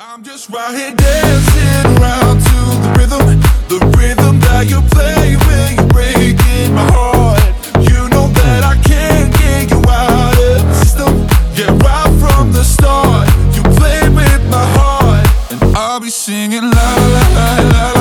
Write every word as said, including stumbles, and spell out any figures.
I'm just right here dancing around to the rhythm, the rhythm that you play when you're breaking my heart. You know that I can't get you out of the system. Yeah, right from the start, you played with my heart, and I'll be singing la la la la.